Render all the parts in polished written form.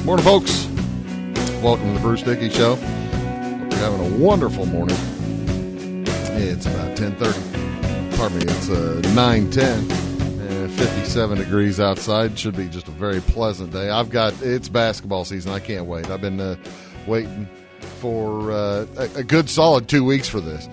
Morning, folks. Welcome to the Bruce Dickey Show. Hope you're having a wonderful morning. It's about 10:30. Pardon me, it's 9:10. 57 degrees outside. Should be just a very pleasant day. It's basketball season. I can't wait. I've been waiting for a good solid 2 weeks for this.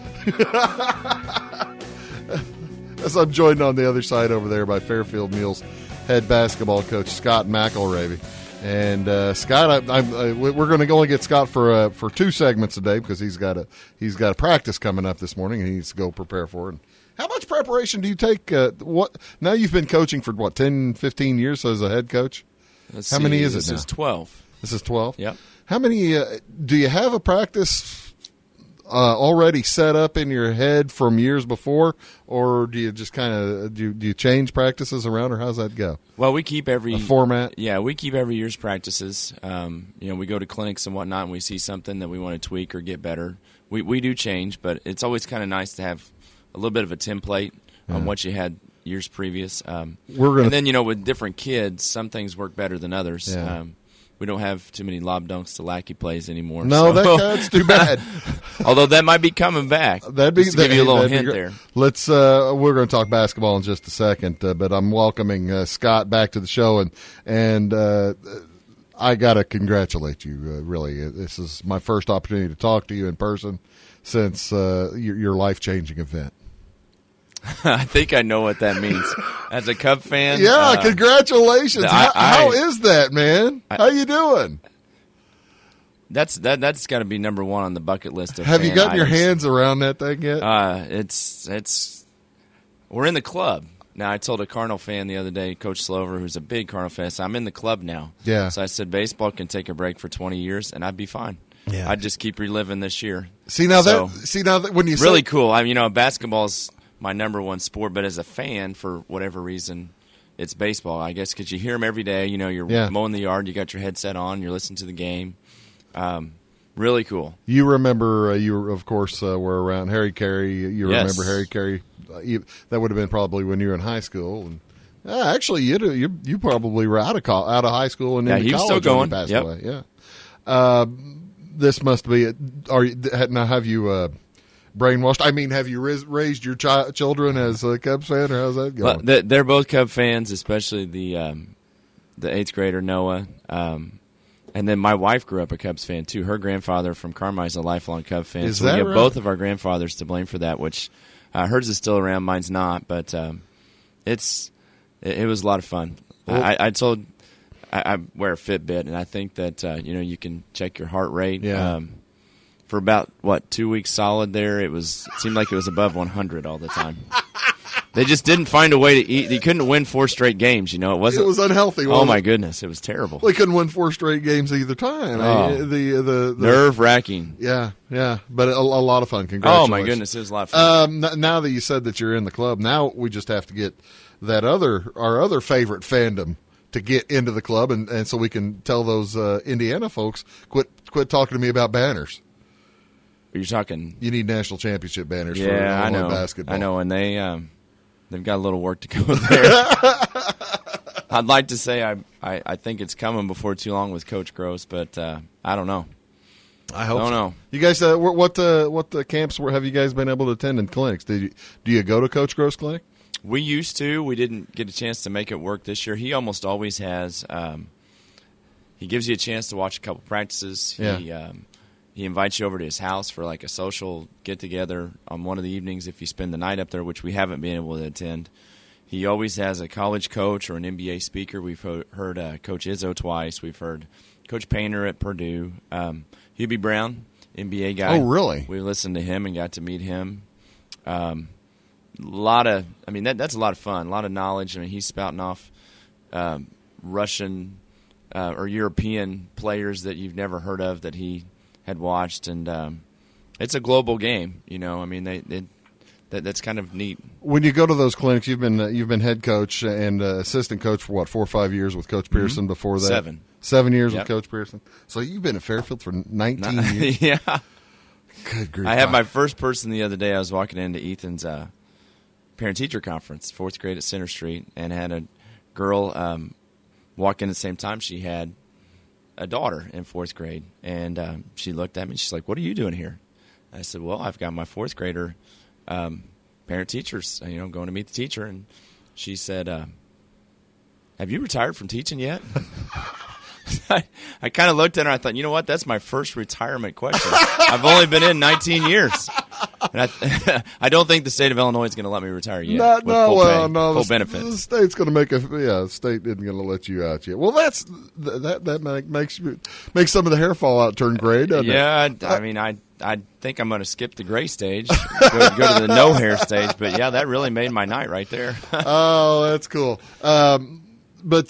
As I'm joined on the other side over there by Fairfield Mules head basketball coach Scott McElravy. And Scott, we're going to only get Scott for 2 segments today because he's got a practice coming up this morning. And he needs to go prepare for it. How much preparation do you take? Now you've been coaching for 10, 15 years as a head coach? How many is it now? This is 12. This is 12? Yep. How many do you have a practice already set up in your head from years before, or do you just kind of do you change practices around, or how's that go? Well, we keep every format. Yeah, we keep every year's practices. We go to clinics and whatnot, and we see something that we want to tweak or get better. We do change, but it's always kind of nice to have a little bit of a template on what you had years previous. And then, with different kids, some things work better than others. Yeah. We don't have too many lob dunks to lackey plays anymore. No, that's too bad. Although that might be coming back. That'd be, just to give you a little hint there. Let's. We're going to talk basketball in just a second, but I'm welcoming Scott back to the show, and I got to congratulate you. Really, this is my first opportunity to talk to you in person since your life-changing event. I think I know what that means. As a Cub fan, yeah, congratulations. How is that, man? How you doing? That's got to be number one on the bucket list. Have you gotten your hands around that thing yet? We're in the club now. I told a Cardinal fan the other day, Coach Slover, who's a big Cardinal fan, so I'm in the club now. Yeah. So I said baseball can take a break for 20 years, and I'd be fine. Yeah. I'd just keep reliving this year. See now that when you really say, cool. Basketball's my number one sport, but as a fan, for whatever reason, it's baseball, I guess, because you hear them every day. You're mowing the yard, you got your headset on, you're listening to the game. Really cool. You remember, you of course were around Harry Carey. You remember Harry Carey? That would have been probably when you were in high school. And actually, you probably were out of high school and into he was college. Still going. Passed Yep. away. Yeah. This must be. Now have you? Brainwashed. I mean, have you raised your children as a Cubs fan, or how's that going? Well, they're both Cub fans, especially the 8th grader Noah. And then my wife grew up a Cubs fan too. Her grandfather from Carmi is a lifelong Cub fan. Is so that we have right? both of our grandfathers to blame for that. Which hers is still around, mine's not. But it was a lot of fun. Well, I wear a Fitbit, and I think that you can check your heart rate. Yeah. For about 2 weeks solid there, it seemed like it was above 100 all the time. They just didn't find a way to eat. They couldn't win 4 straight games. It was unhealthy. Oh my goodness, it was terrible. They couldn't win 4 straight games either time. The nerve wracking. Yeah, but a lot of fun. Congratulations. Oh my goodness, it was a lot of fun. Now that you said that you're in the club, now we just have to get our other favorite fandom to get into the club, and so we can tell those Indiana folks quit talking to me about banners. You're talking. You need national championship banners for I know. basketball. I know, and they've got a little work to go there. I'd like to say I think it's coming before too long with Coach Gross, but I don't know. I hope. I don't so. know. You guys, what the camps have you guys been able to attend in clinics? Do you go to Coach Gross clinic? We used to. We didn't get a chance to make it work this year. He almost always has. He gives you a chance to watch a couple practices. Yeah. He invites you over to his house for like a social get-together on one of the evenings if you spend the night up there, which we haven't been able to attend. He always has a college coach or an NBA speaker. We've heard Coach Izzo twice. We've heard Coach Painter at Purdue. Hubie Brown, NBA guy. Oh, really? We listened to him and got to meet him. That's a lot of fun, a lot of knowledge. I mean, he's spouting off Russian or European players that you've never heard of that he had watched, and it's a global game. That's kind of neat. When you go to those clinics, you've been head coach and assistant coach for 4 or 5 years with Coach Pearson. Before that, 7 years with Coach Pearson. So you've been at Fairfield for 19 years. Yeah. Good grief! I had my first person the other day. I was walking into Ethan's parent-teacher conference, 4th grade at Center Street, and had a girl walk in at the same time she had a daughter in 4th grade, and she looked at me and she's like, "What are you doing here?" I said, "Well, I've got my 4th grader parent teachers, going to meet the teacher." And she said, "Have you retired from teaching yet?" I kind of looked at her. I thought, you know what? That's my first retirement question. I've only been in 19 years. And I don't think the state of Illinois is going to let me retire yet. Full benefits. The state's going to make the state isn't going to let you out yet. Well, that makes some of the hair fall out turn gray, doesn't it? Yeah, I think I'm going to skip the gray stage, go to the no hair stage. But yeah, that really made my night right there. Oh, that's cool. But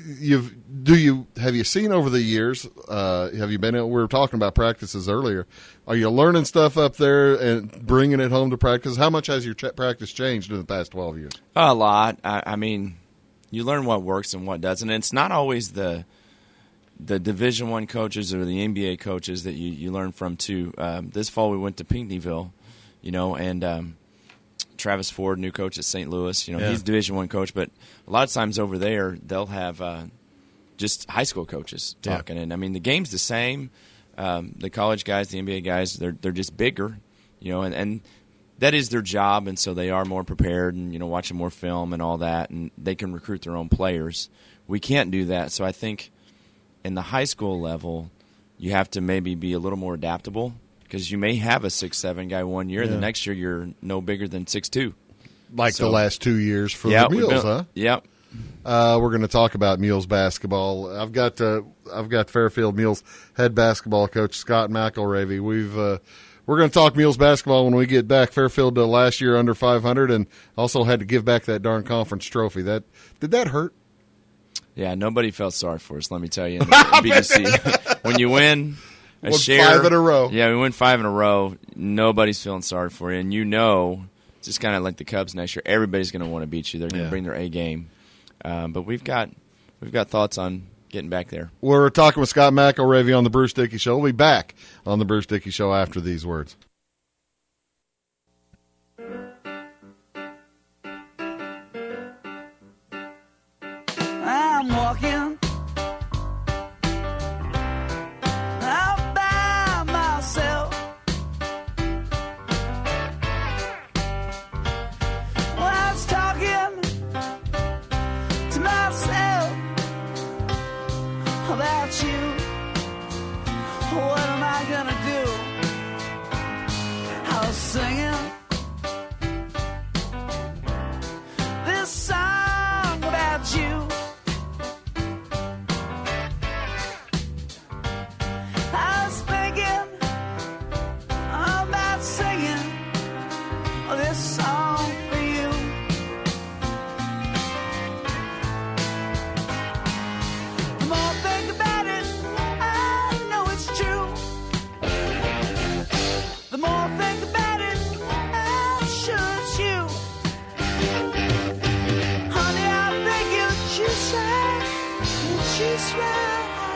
have you seen over the years? Have you been? We were talking about practices earlier. Are you learning stuff up there and bringing it home to practice? How much has your practice changed in the past 12 years? A lot. I mean, you learn what works and what doesn't. And it's not always the Division I coaches or the NBA coaches that you learn from too. This fall we went to Pinckneyville, and Travis Ford, new coach at St. Louis. He's Division I coach, but a lot of times over there they'll have just high school coaches talking. And I mean, the game's the same. The college guys, the NBA guys, they're just bigger, and that is their job, and so they are more prepared and watching more film and all that, and they can recruit their own players. We can't do that, so I think in the high school level, you have to maybe be a little more adaptable because you may have a 6'7" guy one year, and the next year you're no bigger than 6'2". Like the last 2 years for the Mules, huh? Yep. We're going to talk about Mules basketball. I've got Fairfield Mules head basketball coach Scott McElravy. We're going to talk Mules basketball when we get back. Fairfield last year under 500, and also had to give back that darn conference trophy. Did that hurt? Yeah, nobody felt sorry for us. Let me tell you, in the BGC, when you win share 5 in a row. Yeah, we win 5 in a row. Nobody's feeling sorry for you, and it's just kind of like the Cubs next year. Everybody's going to want to beat you. They're going to bring their A game. But we've got thoughts on getting back there. We're talking with Scott McElravy on the Bruce Dickey Show. We'll be back on the Bruce Dickey Show after these words. I'm walking out by myself. Well, I was talking to myself about you. What am I gonna do? I was singing this song about you. I was thinking about singing this song for you. The more I think about it, I know it's true. The more I think about it, I'm sure it's you. Honey, I think you choose right, you choose right.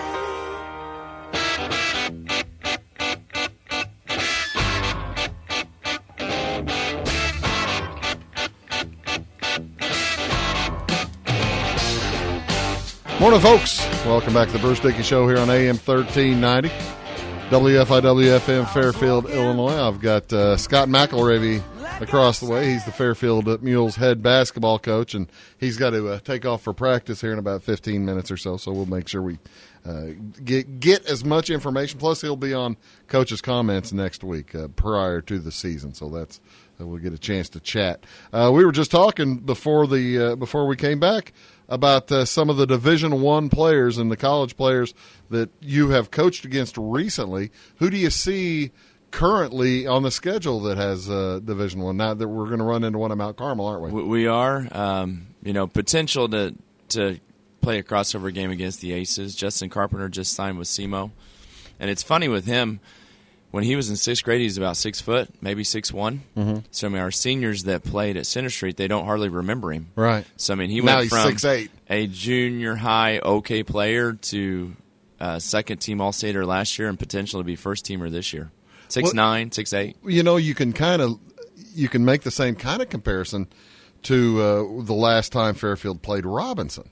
Morning, folks. Welcome back to the Bruce Dickey Show here on AM 1390, WFIW-FM, Fairfield, Illinois. I've got Scott McElravy across the way. He's the Fairfield Mules head basketball coach, and he's got to take off for practice here in about 15 minutes or so, so we'll make sure we get as much information. Plus, he'll be on Coach's Comments next week prior to the season, so that's we'll get a chance to chat. We were just talking before we came back about some of the Division I players and the college players that you have coached against recently. Who do you see currently on the schedule that has Division I? Now that we're going to run into one at Mount Carmel, aren't we? We are. Potential to play a crossover game against the Aces. Justin Carpenter just signed with SEMO. And it's funny with him, when he was in 6th grade, he was about 6 foot, maybe 6'1". Mm-hmm. So, I mean, our seniors that played at Center Street, they don't hardly remember him. Right. So, I mean, he now went from 6'8". A junior high okay player to second-team All-Stater last year and potential to be first-teamer this year. 6'9", 6'8". You can make the same kind of comparison to the last time Fairfield played Robinson.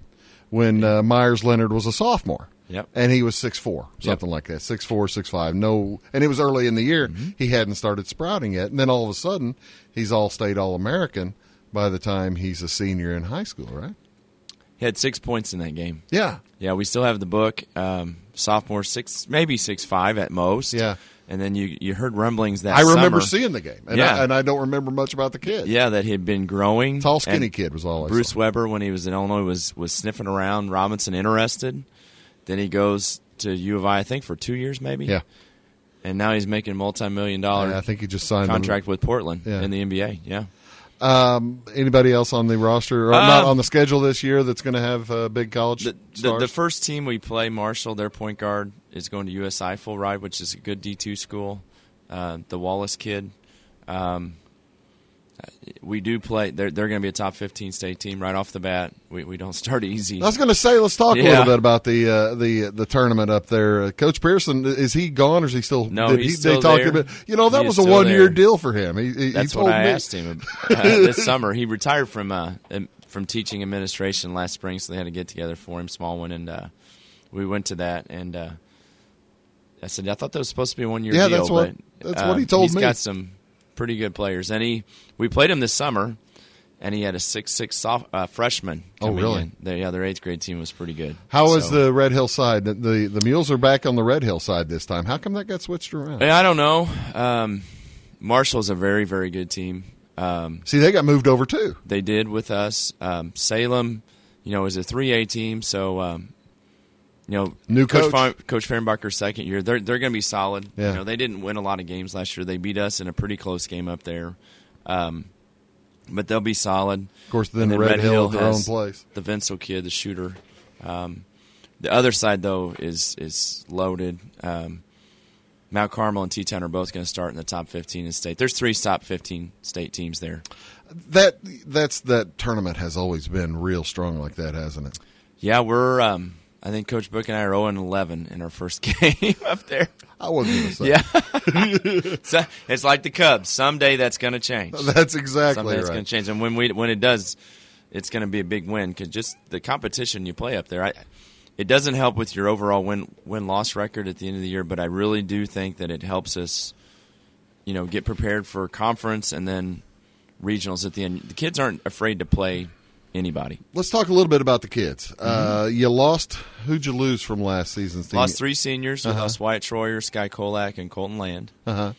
when Myers Leonard was a sophomore. Yep. And he was 6'4", something like that, 6'4", 6'5". No, and it was early in the year. Mm-hmm. He hadn't started sprouting yet. And then all of a sudden, he's All-State All-American by the time he's a senior in high school, right? He had 6 points in that game. Yeah. Yeah, we still have the book. Sophomore, maybe 6'5" at most. Yeah. And then you heard rumblings that I remember summer, seeing the game, and, Yeah. I don't remember much about the kid. Yeah, that he had been growing. Tall, skinny And kid was all I Bruce saw. Weber, when he was in Illinois, was sniffing around. Robinson interested. Then he goes to U of I think, for 2 years maybe. Yeah. And now he's making $multi-million-dollar I think he just signed contract with Portland Yeah. in the NBA. Yeah. Anybody else on the roster, or not on the schedule this year, that's going to have big college stars? The first team we play, Marshall, their point guard is going to USI full ride, which is a good D2 school. The Wallace kid. We do play. They're going to be a top 15 state team right off the bat. We don't start easy. I was going to say, let's talk a Yeah. little bit about the tournament up there. Coach Pearson, is he gone, or is he still? No, he's still they talked there. about, that He was is a still 1-year there. deal for him. He That's told what I me. asked him this summer. He retired from teaching administration last spring, so they had a get together for him, small one, and we went to that. And I said, I thought that was supposed to be a 1-year Yeah, deal. that's what he told he's me. He's got some pretty good players, and we played him this summer, and he had a 6'6" freshman. Oh, coming really? in. Their 8th grade team was pretty good. How is So- the Red Hill side? The Mules are back on the Red Hill side this time. How come that got switched around? I don't know. Marshall's a very, very good team. See, they got moved over too. They did with us. Salem, is a 3A team, so New coach. Coach Fehrenbacher's second year. They're going to be solid. Yeah. They didn't win a lot of games last year. They beat us in a pretty close game up there, but they'll be solid. Of course, then And Red Hill at their own has place. The Vincel kid, the shooter. The other side though is loaded. Mount Carmel and Teton are both going to start in the top 15 in state. There's 3 top 15 state teams there. That tournament has always been real strong like that, hasn't it? Yeah, we're. I think Coach Book and I are 0-11 in our first game up there. I wasn't going to say. Yeah, so, it's like the Cubs. Someday that's going to change. That's exactly Someday it's right. going to change, and when it does, it's going to be a big win because just the competition you play up there. It doesn't help with your overall win-loss record at the end of the year, but I really do think that it helps us, get prepared for conference and then regionals at the end. The kids aren't afraid to play anybody. Let's talk a little bit about the kids. You lost. Who'd you lose from last season's team? Lost 3 seniors. We lost Wyatt Troyer, Sky Kolak, and Colton Land.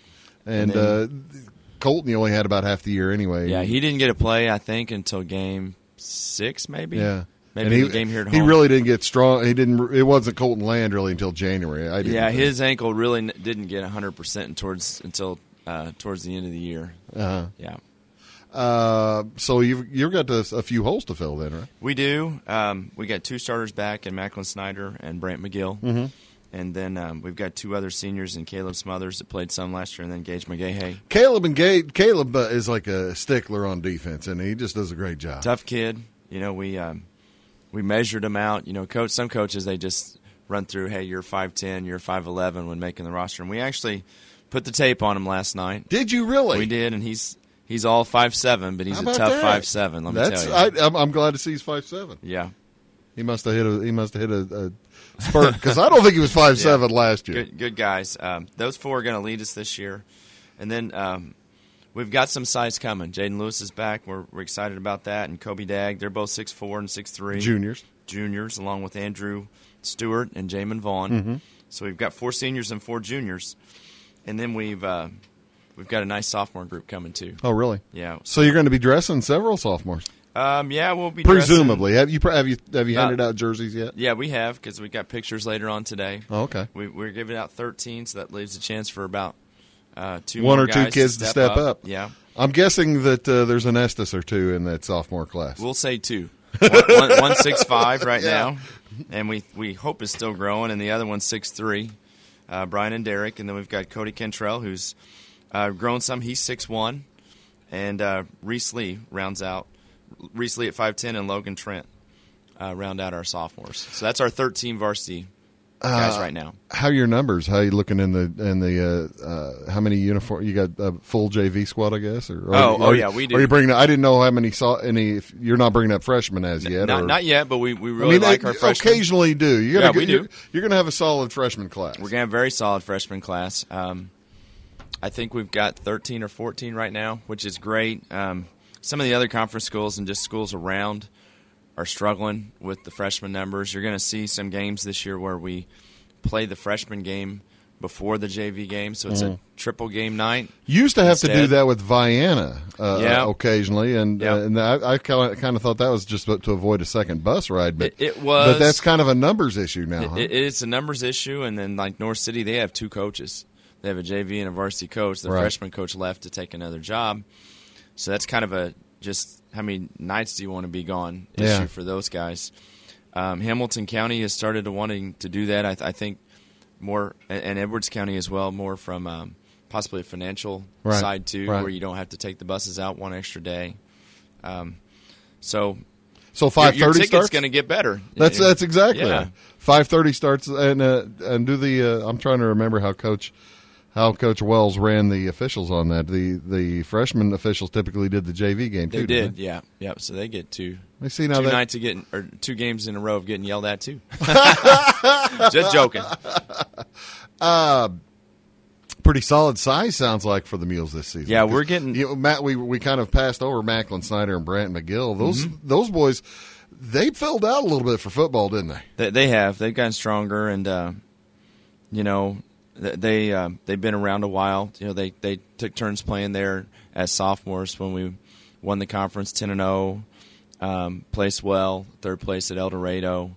And Colton, you only had about half the year anyway. Yeah, he didn't get a play, I think, until game 6, maybe. Yeah. Maybe And the game here at home. He really didn't get strong. He didn't. It wasn't Colton Land really until January. I didn't Yeah, think. his ankle really didn't get 100% until towards the end of the year. Yeah. So you've got a few holes to fill then, right? We do. We got 2 starters back in Macklin Snyder and Brant McGill. Mm-hmm. And then we've got 2 other seniors in Caleb Smothers that played some last year, and then Gage McGahey. Caleb is like a stickler on defense, and he just does a great job. Tough kid. We measured him out. Some coaches, they just run through, hey, you're 5'10", you're 5'11" when making the roster. And we actually put the tape on him last night. Did you really? We did, and he's all 5'7", but he's How a about tough that? 5'7", let me tell you. I'm glad to see he's 5'7". Yeah. He must have hit a spurt because I don't think he was 5'7" last year. Good guys. Those 4 are going to lead us this year. And then we've got some size coming. Jaden Lewis is back. We're excited about that. And Kobe Dagg, they're both 6'4" and 6'3". Juniors, along with Andrew Stewart and Jamin Vaughn. Mm-hmm. So we've got 4 seniors and 4 juniors. And then we've got a nice sophomore group coming too. Oh, really? Yeah. So you're going to be dressing several sophomores, Yeah, we'll be presumably. dressing. Have you handed out jerseys yet? Yeah, we have because we got pictures later on today. Oh, okay. We're giving out 13, so that leaves a chance for about 2 One more or two guys kids to step up. Yeah. I'm guessing that there's an Estes or 2 in that sophomore class. We'll say 2. One 6'5" right Yeah. now, and we hope is still growing, and the other one's 6'3", Brian and Derek, and then we've got Cody Cantrell, who's grown some. He's 6'1", and Reese Lee rounds out. Reese Lee at 5'10", and Logan Trent round out our sophomores. So that's our 13 varsity guys right now. How are your numbers? How are you looking in the how many uniform? You got a full JV squad, I guess. Yeah, we do. Are you bringing? I didn't know how many saw any. If you're not bringing up freshmen as yet. Not yet, but we really like our freshmen. Occasionally do. We do. You're going to have a solid freshman class. We're going to have a very solid freshman class. I think we've got 13 or 14 right now, which is great. Some of the other conference schools and just schools around are struggling with the freshman numbers. You're going to see some games this year where we play the freshman game before the JV game, so it's a triple game night. You used to have to do that with Vienna occasionally, and I kind of thought that was just to avoid a second bus ride. But it was, but that's kind of a numbers issue now. It's a numbers issue, and then like North City, they have two coaches. They have a JV and a varsity coach. The freshman coach left to take another job, so that's kind of a just how many nights do you want to be gone issue for those guys. Hamilton County has started wanting to do that. I think more, and Edwards County as well, more from possibly a financial side too, where you don't have to take the buses out one extra day. So 5:30 your ticket's starts? going to get better. That's exactly right. 5:30 starts, and do the. I'm trying to remember how Coach Wells ran the officials on that. The freshman officials typically did the JV game too. They did, yeah. So they get two nights of getting, or 2 games in a row of getting yelled at too. Just joking. Pretty solid size sounds like for the Mules this season. Yeah, we're getting Matt. We kind of passed over Macklin Snyder and Brant McGill. Those boys, they filled out a little bit for football, didn't they? They have. They've gotten stronger, and they've been around a while. They took turns playing there as sophomores when we won the conference 10-0, placed well, 3rd place at El Dorado,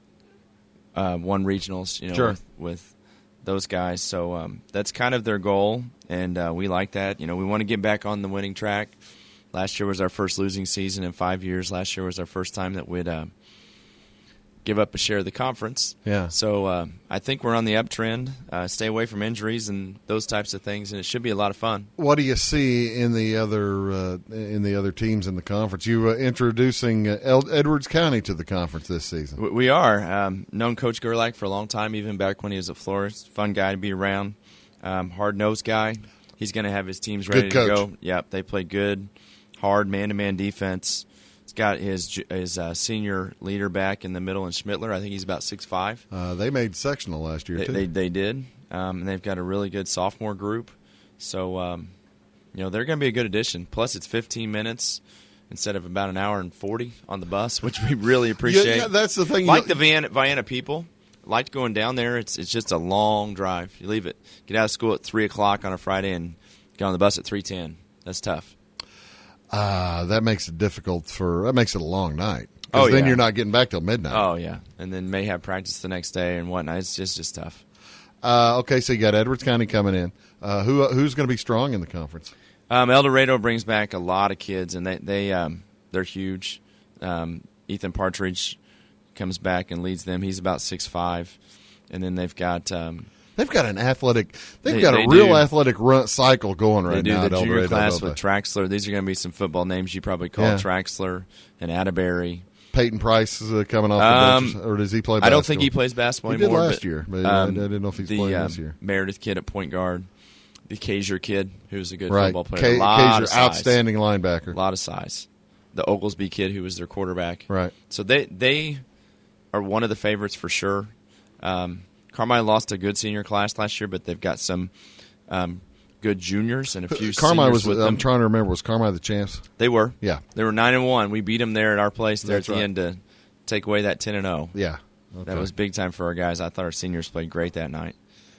won regionals. With those guys. So that's kind of their goal, and we like that. We want to get back on the winning track. Last year was our first losing season in 5 years. Last year was our first time that we'd give up a share of the conference. Yeah. So I think we're on the uptrend. Stay away from injuries and those types of things, and it should be a lot of fun. What do you see in the other teams in the conference? You introducing Edwards County to the conference this season. We are. Known Coach Gerlach for a long time, even back when he was at Florence. Fun guy to be around. Hard-nosed guy. He's going to have his teams ready to go. Yep, they play good, hard man-to-man defense. Got his senior leader back in the middle in Schmittler. I think he's about 6'5". They made sectional last year, too. They did. And they've got a really good sophomore group. So, they're going to be a good addition. Plus, it's 15 minutes instead of about an hour and 40 on the bus, which we really appreciate. Yeah, that's the thing. Like the Vienna people, liked going down there. It's just a long drive. You leave it, get out of school at 3 o'clock on a Friday and get on the bus at 3:10. That's tough. That makes it difficult that makes it a long night. Because then you're not getting back till midnight. Oh, yeah. And then may have practice the next day and whatnot. It's just tough. Okay, so you got Edwards County coming in. Who's going to be strong in the conference? El Dorado brings back a lot of kids, and they're huge. Ethan Partridge comes back and leads them. He's about 6'5". And then they've got They've got an athletic. They've got a real athletic run cycle going right now. They do the junior class with Traxler. These are going to be some football names you probably call Traxler and Atterbury. Peyton Price is coming off the bench, or does he play basketball? I don't think he plays basketball anymore. He did last year, but I didn't know if he's playing this year. Meredith kid at point guard. The Kaiser kid, who's a good football player. Kaiser, outstanding linebacker. A lot of size. The Oglesby kid, who was their quarterback. Right. So they are one of the favorites for sure. Carmine lost a good senior class last year, but they've got some good juniors and a few seniors with them. I'm trying to remember, was Carmine the champs? They were. Yeah. They were 9-1. We beat them there at our place there at the end to take away that 10-0. Yeah. Okay. That was big time for our guys. I thought our seniors played great that night.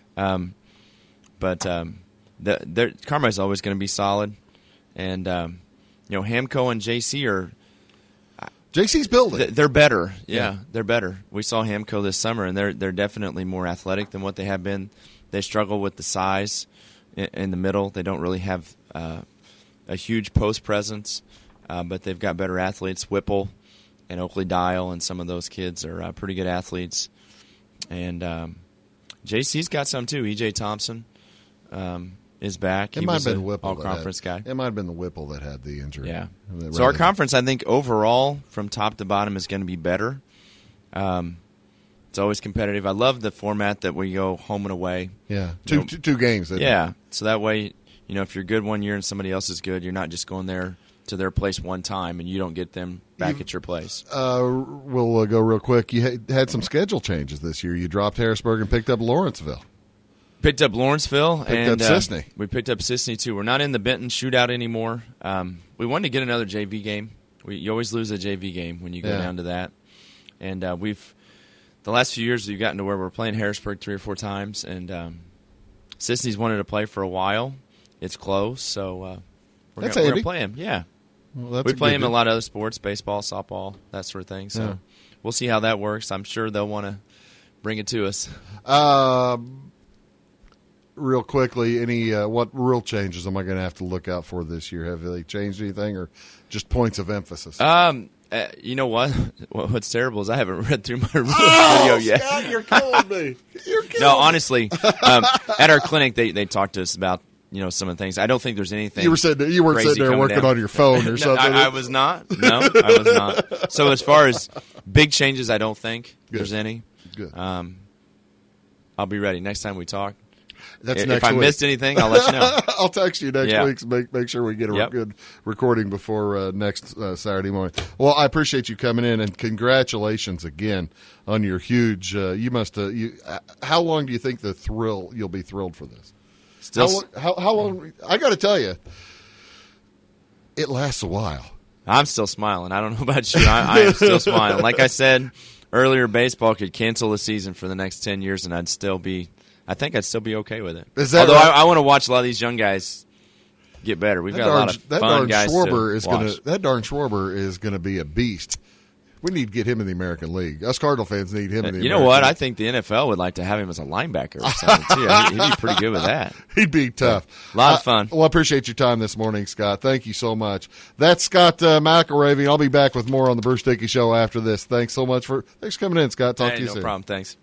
But Carmine's always going to be solid. And, Hamco and JC are – JC's building. They're better. Yeah, they're better. We saw Hamco this summer, and they're definitely more athletic than what they have been. They struggle with the size in the middle. They don't really have a huge post presence, but they've got better athletes. Whipple and Oakley Dial and some of those kids are pretty good athletes. And JC's got some too. E.J. Thompson is back. It might have been Whipple, all-conference guy. It might have been the Whipple that had the injury. Yeah. So our conference, I think, overall, from top to bottom, is going to be better. It's always competitive. I love the format that we go home and away. Yeah, You know, two games. Isn't it? Yeah, so that way, if you're good one year and somebody else is good, you're not just going there to their place one time and you don't get them back at your place. We'll go real quick. You had some schedule changes this year. You dropped Harrisburg and picked up Lawrenceville. Picked up Lawrenceville. Picked up Sisney. We picked up Sisney, too. We're not in the Benton shootout anymore. We wanted to get another JV game. You always lose a JV game when you go down to that. And the last few years we've gotten to where we're playing Harrisburg 3 or 4 times. And Sisney's wanted to play for a while. It's close, so we're going to play him. Yeah. Well, we play him in a lot of other sports, baseball, softball, that sort of thing. So we'll see how that works. I'm sure they'll want to bring it to us. Real quickly, any what rule changes am I going to have to look out for this year? Have they changed anything, or just points of emphasis? You know what? What's terrible is I haven't read through my rules video yet. Scott, you're killing me. No, honestly, at our clinic they talked to us about some of the things. I don't think there's anything. You weren't sitting there working on your phone or something. I was not. No, I was not. So as far as big changes, I don't think there's any. Good. I'll be ready next time we talk. That's if I missed anything, I'll let you know. I'll text you next week to make sure we get a good recording before next Saturday morning. Well, I appreciate you coming in, and congratulations again on your huge. You must. How long do you think you'll be thrilled for this? Still, how long? I got to tell you, it lasts a while. I'm still smiling. I don't know about you. I am still smiling. Like I said earlier, baseball could cancel the season for the next 10 years, and I think I'd still be okay with it. Although right? I want to watch a lot of these young guys get better. We've got a lot of fun guys to watch. That darn Schwarber is going to be a beast. We need to get him in the American League. Us Cardinal fans need him in the American League. You know what? I think the NFL would like to have him as a linebacker or something, too. He'd be pretty good with that. He'd be tough. A lot of fun. Well, I appreciate your time this morning, Scott. Thank you so much. That's Scott McElravy. I'll be back with more on the Bruce Dickey Show after this. Thanks so much. Thanks for coming in, Scott. Talk to you soon. No problem. Thanks.